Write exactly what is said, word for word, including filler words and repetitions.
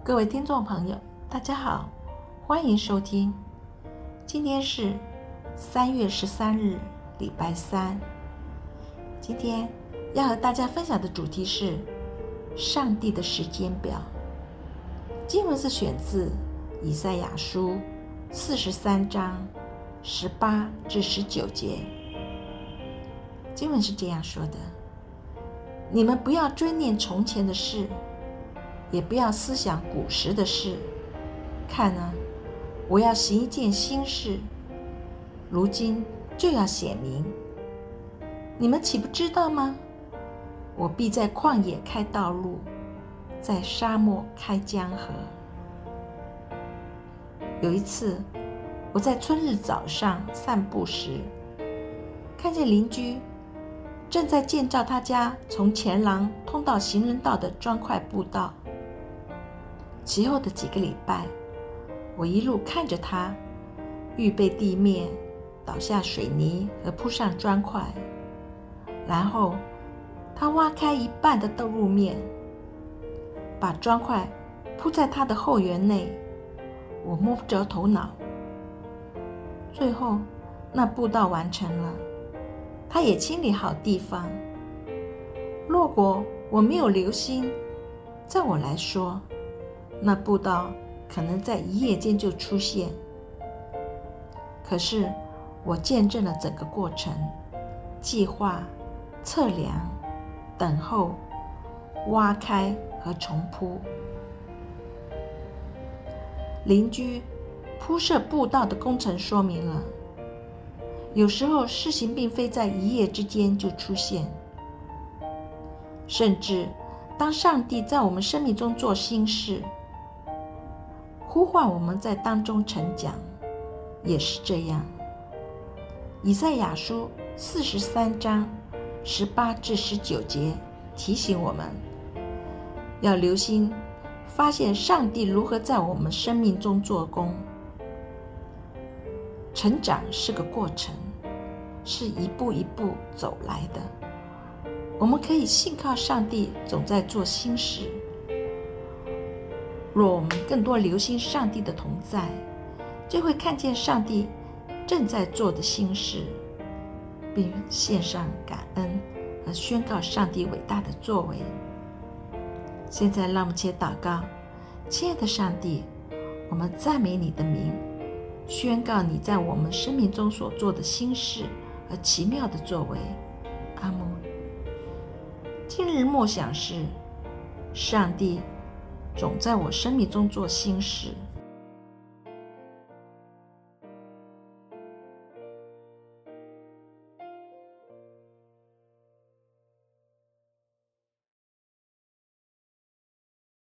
各位听众朋友，大家好，欢迎收听。今天是三月十三日，礼拜三。今天要和大家分享的主题是上帝的时间表。经文是选自以赛亚书四十三章十八至十九节。经文是这样说的：你们不要追念从前的事，也不要思想古时的事。看啊，我要行一件新事，如今就要显明。你们岂不知道吗？我必在旷野开道路，在沙漠开江河。有一次，我在春日早上散步时，看见邻居正在建造他家从前廊通到行人道的砖块步道。其后的几个礼拜，我一路看着他预备地面，倒下水泥和铺上砖块，然后他挖开一半的道路面，把砖块铺在他的后园内。我摸不着头脑。最后那步道完成了，他也清理好地方。若果我没有留心，在我来说，那步道可能在一夜间就出现。可是我见证了整个过程，计划、测量、等候、挖开和重铺。邻居铺设步道的工程说明了，有时候事情并非在一夜之间就出现，甚至当上帝在我们生命中做新事，呼唤我们在当中成长，也是这样。以赛亚书四十三章十八至十九节提醒我们，要留心发现上帝如何在我们生命中做工。成长是个过程，是一步一步走来的。我们可以信靠上帝总在做新事。若我们更多留心上帝的同在，就会看见上帝正在做的新事，并献上感恩和宣告上帝伟大的作为。现在让我们且祷告。亲爱的上帝，我们赞美你的名，宣告你在我们生命中所做的新事和奇妙的作为。阿们。今日默想是，上帝总在我生命中做新事。